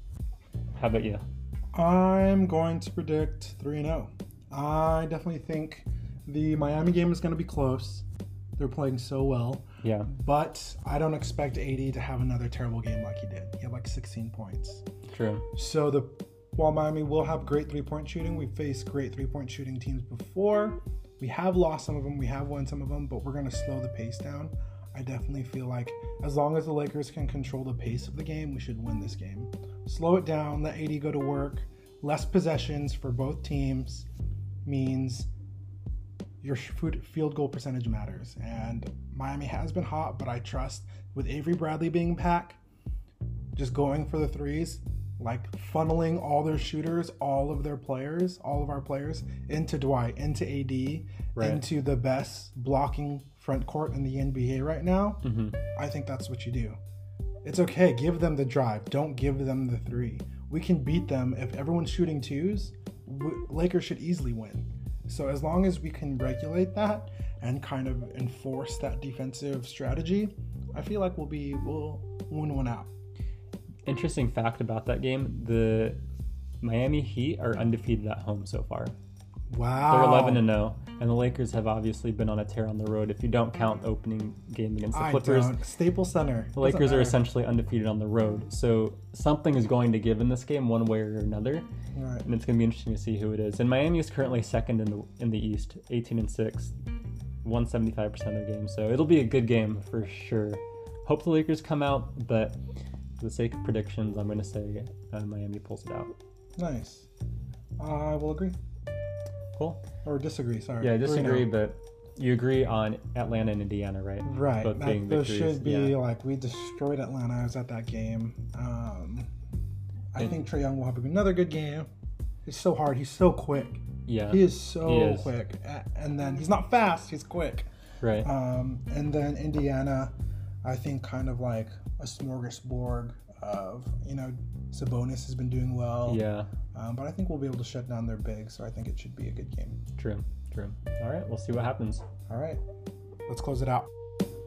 How about you? I'm going to predict three and oh. I definitely think the Miami game is going to be close. They're playing so well. Yeah. But I don't expect A D to have another terrible game like he did. He had like sixteen points. True. So the while Miami will have great three-point shooting, we've faced great three-point shooting teams before. We have lost some of them. We have won some of them, but we're going to slow the pace down. I definitely feel like as long as the Lakers can control the pace of the game, we should win this game. Slow it down, let A D go to work. Less possessions for both teams means your field goal percentage matters. And Miami has been hot, but I trust with Avery Bradley being back, just going for the threes, like funneling all their shooters, all of their players, all of our players into Dwight, into A D, right, into the best blocking front court in the N B A right now. Mm-hmm. I think that's what you do. It's okay. Give them the drive. Don't give them the three. We can beat them if everyone's shooting twos. W- Lakers should easily win. So as long as we can regulate that and kind of enforce that defensive strategy, I feel like we'll be we'll win one out. Interesting fact about that game: the Miami Heat are undefeated at home so far. Wow. They're eleven and oh, and the Lakers have obviously been on a tear on the road. If you don't count the opening game against the Clippers, I don't. Staples Center. The Lakers are essentially undefeated on the road. So something is going to give in this game one way or another. Right. And it's going to be interesting to see who it is. And Miami is currently second in the in the East, eighteen and six, won seventy-five percent of their games. So it'll be a good game for sure. Hope the Lakers come out, but for the sake of predictions, I'm going to say uh, Miami pulls it out. Nice. I will agree. Cool. Or disagree, sorry. Yeah, disagree, but you agree on Atlanta and Indiana, right? Right. Both that, being those victories. should be, yeah. like, we destroyed Atlanta. I was at that game. Um, I and, think Trae Young will have another good game. It's so hard. He's so quick. Yeah. He is so he is. quick. And then he's not fast. He's quick. Right. Um, and then Indiana, I think kind of like a smorgasbord of, you know, Sabonis has been doing well. Yeah. Um, but I think we'll be able to shut down their big, so I think it should be a good game. True, true. All right, we'll see what happens. All right, let's close it out.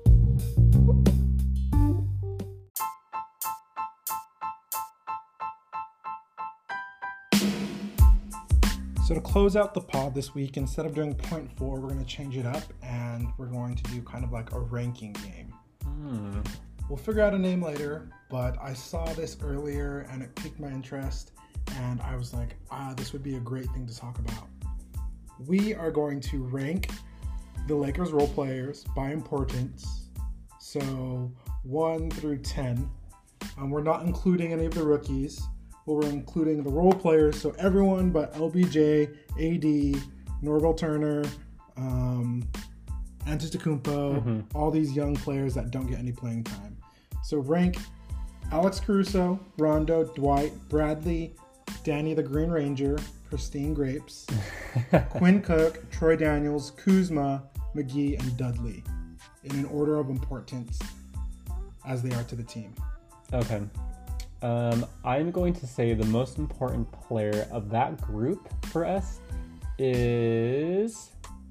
So to close out the pod this week, instead of doing point four, we're going to change it up, and we're going to do kind of like a ranking game. Hmm. We'll figure out a name later, but I saw this earlier, and it piqued my interest. And I was like, ah, this would be a great thing to talk about. We are going to rank the Lakers role players by importance. So one through ten. Um, we're not including any of the rookies, but we're including the role players. So everyone but L B J, A D, Norvell Turner, um, Antetokounmpo, mm-hmm. all these young players that don't get any playing time. So rank Alex Caruso, Rondo, Dwight, Bradley, Danny the Green Ranger, Pristine Grapes, Quinn Cook, Troy Daniels, Kuzma, McGee, and Dudley in an order of importance as they are to the team. Okay. Um, I'm going to say the most important player of that group for us is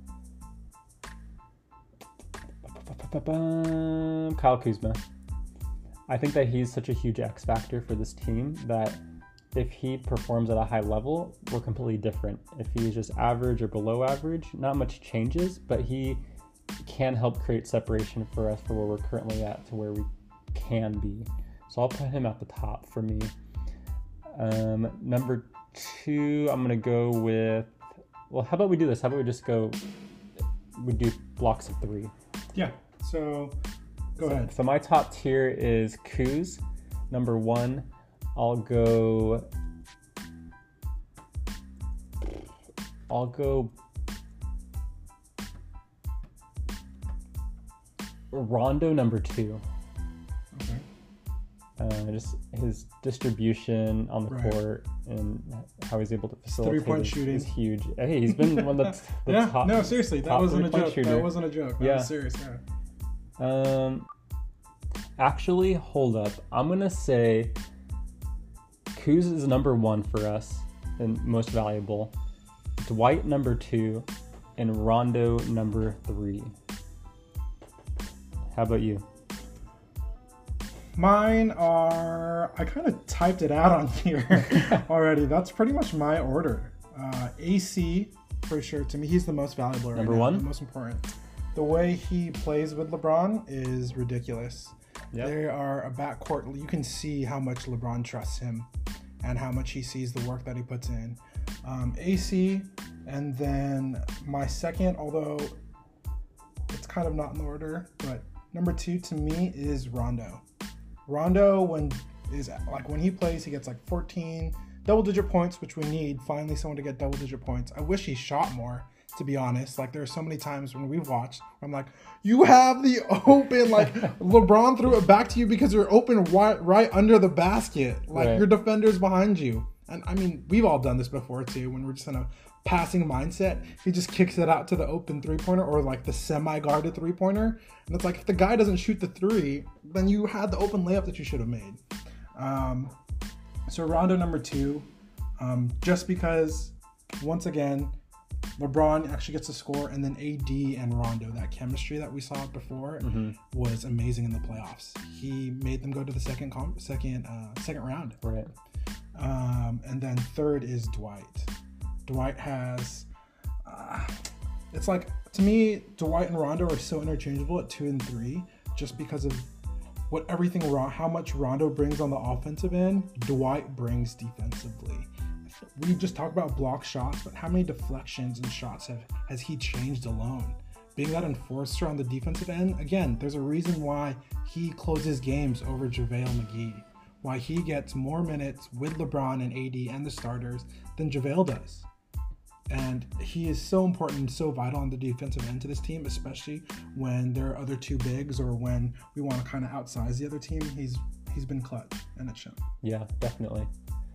Kyle Kuzma. I think that he's such a huge X factor for this team that if he performs at a high level, we're completely different. If he's just average or below average, not much changes, but he can help create separation for us for where we're currently at to where we can be. So I'll put him at the top for me. Um, number two, I'm going to go with, well, how about we do this? How about we just go, we do blocks of three. Yeah, so go so, ahead. So my top tier is Kuz, number one. I'll go, I'll go Rondo number two. Okay. Uh, just his distribution on the Right. court and how he's able to facilitate Three-point is, shooting. is huge. Hey, he's been one of the, the yeah, top. no, seriously, that top wasn't a three-point joke. shooter. That wasn't a joke. That Yeah. was serious. Yeah. Um, actually, hold up. I'm gonna say Kuz is number one for us and most valuable. Dwight number two, and Rondo number three. How about you? Mine are, I kind of typed it out on here already. That's pretty much my order. Uh, A C, for sure. To me, he's the most valuable right Number now, one? the most important. The way he plays with LeBron is ridiculous. Yep. They are a backcourt. You can see how much LeBron trusts him and how much he sees the work that he puts in. Um, A C, and then my second, although it's kind of not in order, but number two to me is Rondo. Rondo, when is like when he plays, he gets like fourteen double-digit points, which we need. Finally, someone to get double-digit points. I wish he shot more, to be honest. Like there are so many times when we've watched, I'm like, you have the open, like LeBron threw it back to you because you're open right, right under the basket, like Right. your defender's behind you. And I mean, we've all done this before too. When we're just in a passing mindset, he just kicks it out to the open three-pointer or like the semi-guarded three-pointer. And it's like, if the guy doesn't shoot the three, then you had the open layup that you should have made. Um, so Rondo number two, um, just because, once again, LeBron actually gets a score, and then A D and Rondo, that chemistry that we saw before, Mm-hmm. was amazing in the playoffs. He made them go to the second comp- second uh, second round. Right. Um, and then third is Dwight. Dwight has, uh, it's like, to me, Dwight and Rondo are so interchangeable at two and three, just because of what everything, how much Rondo brings on the offensive end, Dwight brings defensively. We just talked about block shots, but how many deflections and shots have has he changed alone? Being that enforcer on the defensive end, again, there's a reason why he closes games over JaVale McGee. Why he gets more minutes with LeBron and A D and the starters than JaVale does. And he is so important and so vital on the defensive end to this team, especially when there are other two bigs or when we want to kind of outsize the other team. He's he's been clutch, and it's shown. Yeah, definitely.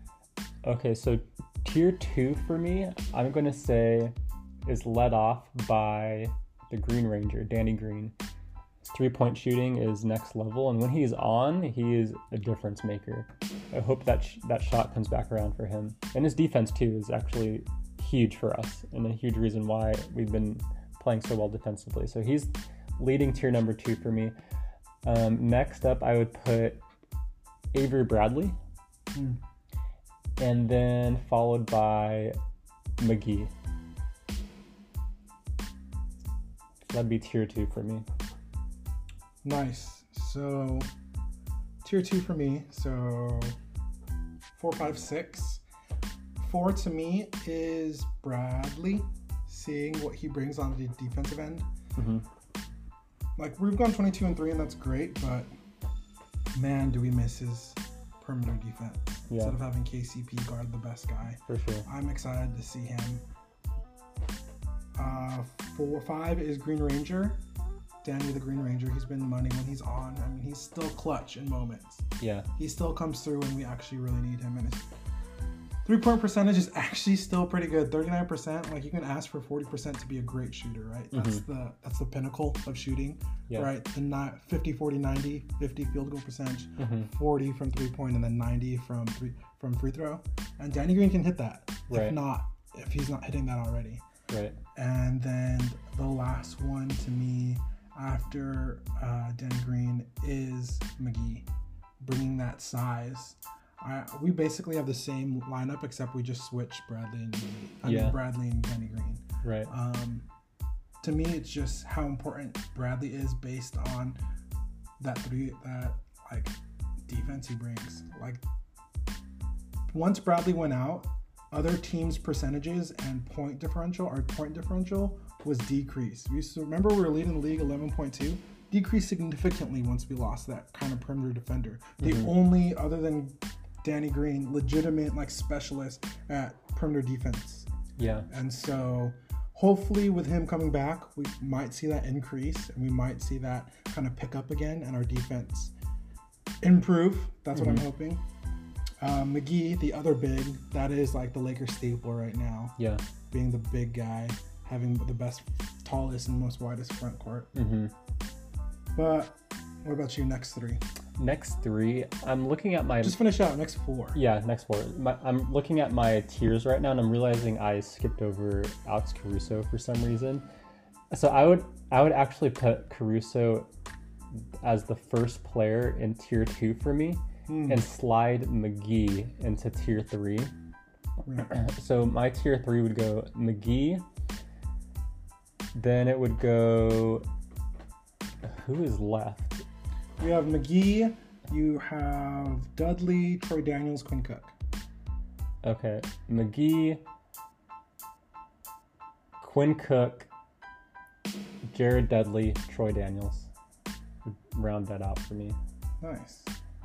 Okay, so tier two for me, I'm going to say is led off by the Green Ranger, Danny Green. His three-point shooting is next level, and when he's on, he is a difference maker. I hope that sh- that shot comes back around for him. And his defense, too, is actually huge for us and a huge reason why we've been playing so well defensively. So he's leading tier number two for me. Um, next up, I would put Avery Bradley. Mm. And then followed by McGee. That'd be tier two for me. Nice. So tier two for me. So four, five, six. Four to me is Bradley, seeing what he brings on the defensive end. Mm-hmm. Like, we've gone twenty-two and three, and that's great, but man, do we miss his perimeter defense. Yeah. Instead of having K C P guard the best guy. For sure. I'm excited to see him. Uh, four, five is Green Ranger. Danny the Green Ranger. He's been money when he's on. I mean, he's still clutch in moments. Yeah. He still comes through when we actually really need him. And his three-point percentage is actually still pretty good. thirty-nine percent. Like, you can ask for forty percent to be a great shooter, right? That's Mm-hmm. the that's the pinnacle of shooting, Yeah. right? The not fifty, forty, ninety, fifty field goal percentage, Mm-hmm. forty from three-point, and then ninety from three from free throw. And Danny Green can hit that. Right. If not, if he's not hitting that already. Right. And then the last one to me after uh, Danny Green is McGee, bringing that size. I, we basically have the same lineup, except we just switched Bradley and McGee. I Yeah. mean Bradley and Danny Green. Right. Um, to me, it's just how important Bradley is based on that three that like defense he brings. Like, once Bradley went out, other teams' percentages and point differential, our point differential was decreased. We used to remember we were leading the league eleven point two, decreased significantly once we lost that kind of perimeter defender. The Mhm. only, other than Danny Green, legitimate like specialist at perimeter defense. Yeah. And so hopefully with him coming back, we might see that increase and we might see that kind of pick up again, and our defense improve. That's what Mhm. I'm hoping. Um, McGee, the other big, that is like the Lakers staple right now. Yeah. Being the big guy, having the best, tallest, and most widest front court. Mm-hmm. But what about you? Next three. Next three, I'm looking at my... Just finish out. Next four. Yeah, next four. My, I'm looking at my tiers right now, and I'm realizing I skipped over Alex Caruso for some reason. So I would I would actually put Caruso as the first player in tier two for me, Hmm. and slide McGee into tier three. Right. So my tier three would go McGee. Then it would go... Who is left? We have McGee. You have Dudley, Troy Daniels, Quinn Cook. Okay, McGee, Quinn Cook, Jared Dudley, Troy Daniels. Would round that out for me. Nice,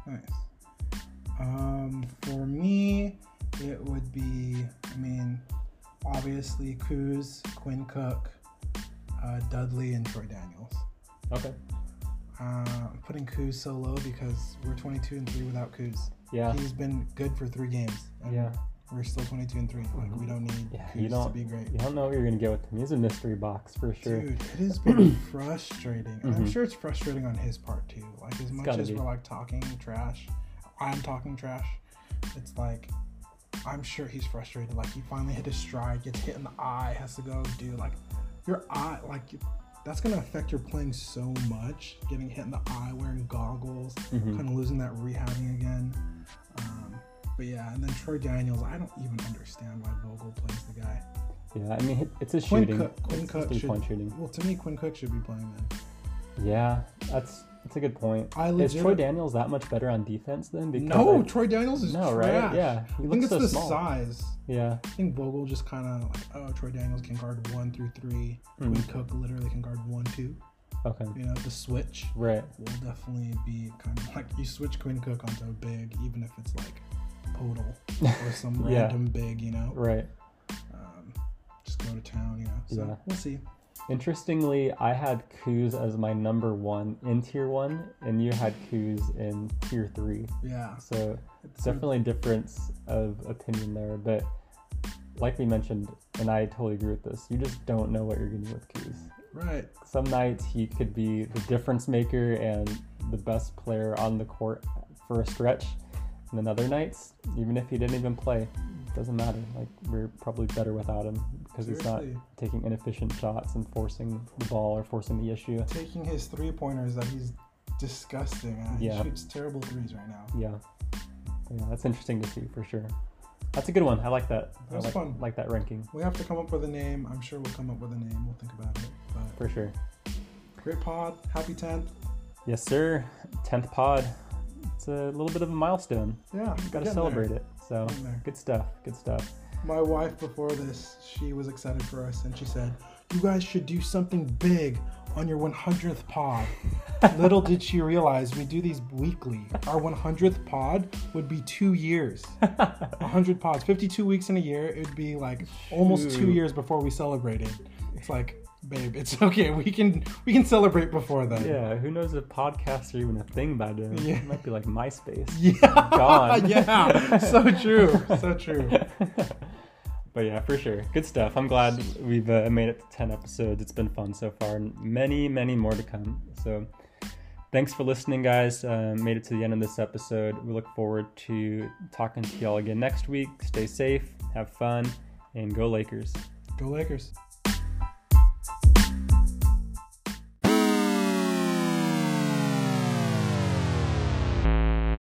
nice. Um, for me, it would be, I mean, obviously Kuz, Quinn Cook, uh, Dudley, and Troy Daniels. Okay. Uh, I'm putting Kuz so low because we're twenty-two and three without Kuz. Yeah. He's been good for three games. And Yeah. We're still twenty-two and three. Like, we don't need Yeah, Kuz you don't, to be great. you don't know what you're going to get with him. He's a mystery box for sure. Dude, it has been frustrating. And I'm Mhm. sure it's frustrating on his part too. Like, as much gotta as be. we're like talking trash, I'm talking trash. It's like, I'm sure he's frustrated. Like, he finally hit his stride, gets hit in the eye, has to go do like your eye. Like, that's gonna affect your playing so much. Getting hit in the eye, wearing goggles, Mhm. kind of losing that rehabbing again. Um, but yeah, and then Troy Daniels. I don't even understand why Vogel plays the guy. Yeah, I mean, it's a Quinn shooting. Cook, Quinn It's Cook three should. point shooting. Well, to me, Quinn Cook should be playing then. Yeah, that's that's a good point. I Is legit- Troy Daniels that much better on defense then? Because No, I- Troy Daniels is no, trash. right? Yeah, he I think looks it's so the small. size. Yeah. I think Vogel just kind of like, oh, Troy Daniels can guard one through three. Mm. Quinn Cook literally can guard one, two. Okay. You know, the switch Right. will definitely be kind of like you switch Quinn Cook onto a big, even if it's like Podal or some Yeah. random big, you know. Right. Um, just go to town, you know. So Yeah. we'll see. Interestingly, I had Kuz as my number one in tier one, and you had Kuz in tier three. Yeah. So It's definitely a difference of opinion there. But like we mentioned, and I totally agree with this, you just don't know what you're getting with Kuz. right. Some nights he could be the difference maker and the best player on the court for a stretch. And then other nights, even if he didn't even play, it doesn't matter. Like, we're probably better without him because he's not Seriously. taking inefficient shots and forcing the ball or forcing the issue. Taking his three pointers that he's disgusting at. Yeah. He shoots terrible threes right now. Yeah. Yeah, that's interesting to see for sure. That's a good one. I like that. That I was like, fun. like that ranking We have to come up with a name. I'm sure we'll come up with a name. We'll think about it. But for sure. great pod. Happy tenth. Yes, sir. tenth pod. It's a little bit of a milestone. Yeah. We've got to getting celebrate there. it. So Getting there. good stuff. Good stuff. My wife, before this, she was excited for us and she said, you guys should do something big on your one hundredth pod. Little did she realize we do these weekly. Our one hundredth pod would be two years. one hundred pods, fifty-two weeks in a year. It would be like almost two Shoot. years before we celebrated. It's like, babe, it's okay. We can we can celebrate before then. Yeah, who knows if podcasts are even a thing by then? Yeah. It might be like MySpace. Yeah. Gone. Yeah. So true. So true. But yeah, for sure. Good stuff. I'm glad we've uh, made it to ten episodes. It's been fun so far, and many, many more to come. So thanks for listening, guys. Uh, made it to the end of this episode. We look forward to talking to y'all again next week. Stay safe, have fun, and go Lakers. Go Lakers.